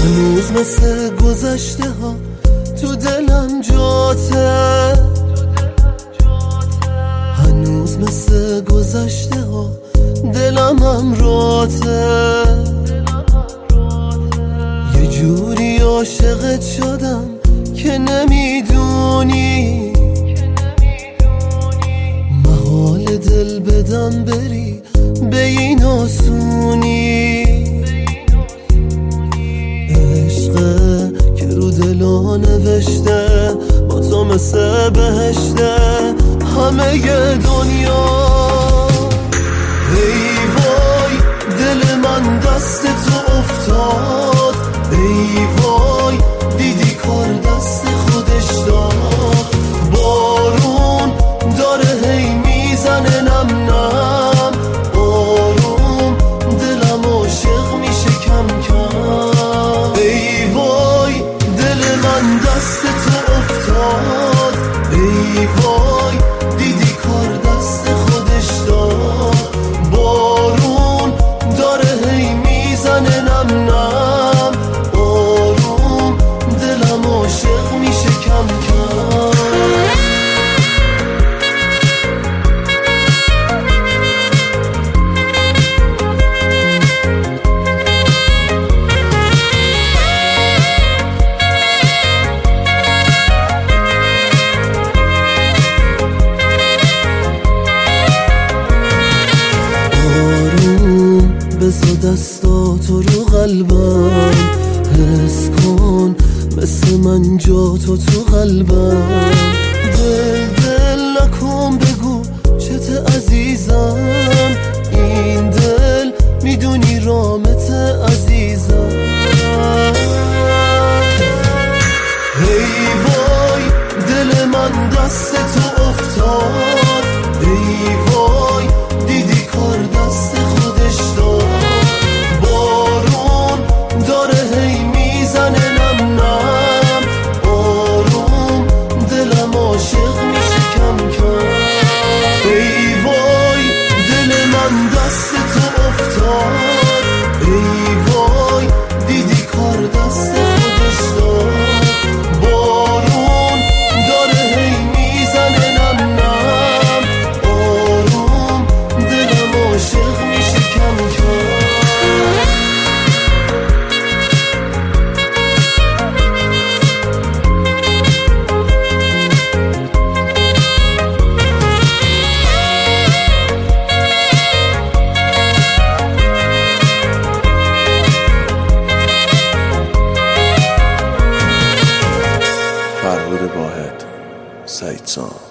هنوز مثل گذشته ها تو دلم جاته، هنوز مثل گذشته ها دلم امراته. یه جوری عاشقت شدم که نمیدونی، محال دل بدم بری به این آسونی. عشقه که رو دلا نوشته با تو مثل بهشته همه دنیا. ای وای دل من دست تو افتاد، ای وای دیدی کار دست خودش داد. بارون داره هی میزنه نم نم، آروم دلم عاشق میشه کم کم. ای وای دل من دست تو افتاد، ای وای دیدی کار دست خودش داد. بارون داره هی میزنه نم نم، آروم دلم عاشق میشه کم کم. بذار دستاتو رو قلبم، حس کن مثل من جاتو تو قلبم. دل نکن بگو چته عزیزم، این دل میدونی رامت عزیزم. ای وای دل من دست تو افتاد، ای وای دیدی کار دست خودش داد. بارون داره هی میزنه نم نم، آروم دلم عاشق میشه کم کم. ای وای دل من دست تو افتاد، ای وای دیدی کار دست خودش داد. بارون داره هی میزنه نم نم، آروم دلم عاشق میشه کم کم. فرهاد واحد، سعید سام.